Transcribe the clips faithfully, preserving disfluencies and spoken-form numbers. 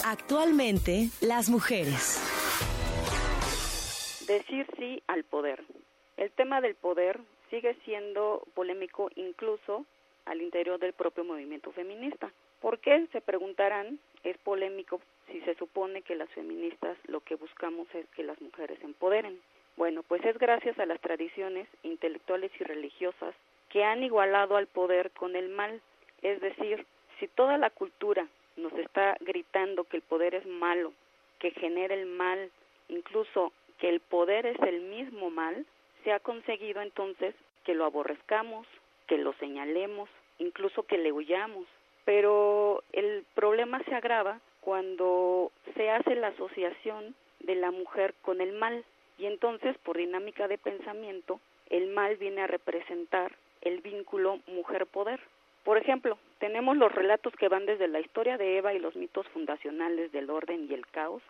Actualmente, las mujeres. Decir sí al poder. El tema del poder sigue siendo polémico incluso al interior del propio movimiento feminista. ¿Por qué? Se preguntarán, es polémico si se supone que las feministas lo que buscamos es que las mujeres se empoderen. Bueno, pues es gracias a las tradiciones intelectuales y religiosas que han igualado al poder con el mal. Es decir, si toda la cultura nos está gritando que el poder es malo, que genera el mal, incluso que el poder es el mismo mal, se ha conseguido entonces que lo aborrezcamos, que lo señalemos, incluso que le huyamos. Pero el problema se agrava cuando se hace la asociación de la mujer con el mal, y entonces, por dinámica de pensamiento, el mal viene a representar el vínculo mujer-poder. Por ejemplo, tenemos los relatos que van desde la historia de Eva y los mitos fundacionales del orden y el caos,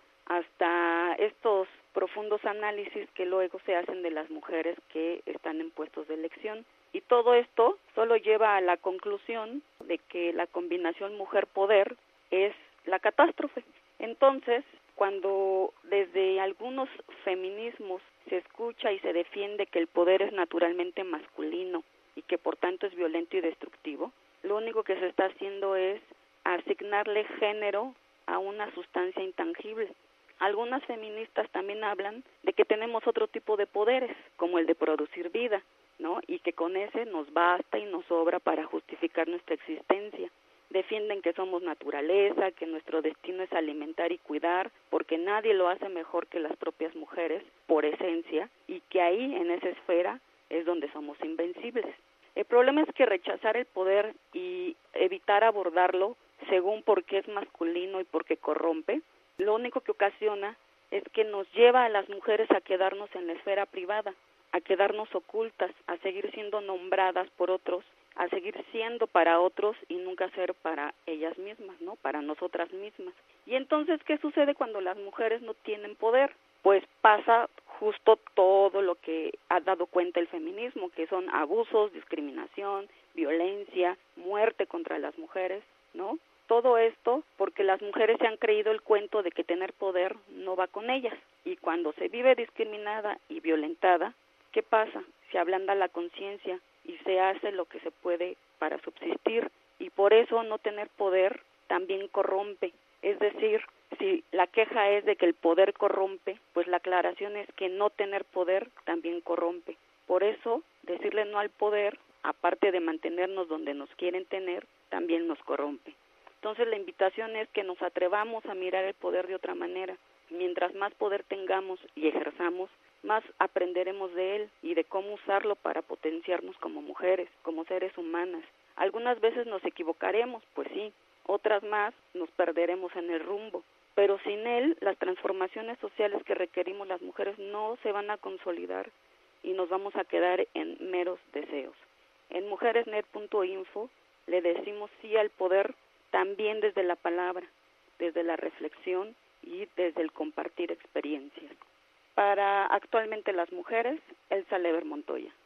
hasta estos profundos análisis que luego se hacen de las mujeres que están en puestos de elección. Y todo esto solo lleva a la conclusión de que la combinación mujer-poder es la catástrofe. Entonces, cuando desde algunos feminismos se escucha y se defiende que el poder es naturalmente masculino y que por tanto es violento y destructivo, lo único que se está haciendo es asignarle género a una sustancia intangible. Algunas feministas también hablan de que tenemos otro tipo de poderes, como el de producir vida, ¿no? Y que con ese nos basta y nos sobra para justificar nuestra existencia. Defienden que somos naturaleza, que nuestro destino es alimentar y cuidar, porque nadie lo hace mejor que las propias mujeres, por esencia, y que ahí, en esa esfera, es donde somos invencibles. El problema es que rechazar el poder y evitar abordarlo según por qué es masculino y por qué corrompe, lo único que ocasiona es que nos lleva a las mujeres a quedarnos en la esfera privada, a quedarnos ocultas, a seguir siendo nombradas por otros, a seguir siendo para otros y nunca ser para ellas mismas, ¿no? Para nosotras mismas. Y entonces, ¿qué sucede cuando las mujeres no tienen poder? Pues pasa justo todo lo que ha dado cuenta el feminismo, que son abusos, discriminación, violencia, muerte contra las mujeres, ¿no? Todo esto porque las mujeres se han creído el cuento de que tener poder no va con ellas. Y cuando se vive discriminada y violentada, ¿qué pasa? Se ablanda la conciencia y se hace lo que se puede para subsistir. Y por eso no tener poder también corrompe. Es decir, si la queja es de que el poder corrompe, pues la aclaración es que no tener poder también corrompe. Por eso, decirle no al poder, aparte de mantenernos donde nos quieren tener, también nos corrompe. Entonces la invitación es que nos atrevamos a mirar el poder de otra manera. Mientras más poder tengamos y ejerzamos, más aprenderemos de él y de cómo usarlo para potenciarnos como mujeres, como seres humanas. Algunas veces nos equivocaremos, pues sí, otras más nos perderemos en el rumbo, pero sin él las transformaciones sociales que requerimos las mujeres no se van a consolidar y nos vamos a quedar en meros deseos. En mujeresnet punto info le decimos sí al poder también desde la palabra, desde la reflexión y desde el compartir experiencias. Para Actualmente las mujeres, Elsa Lever Montoya.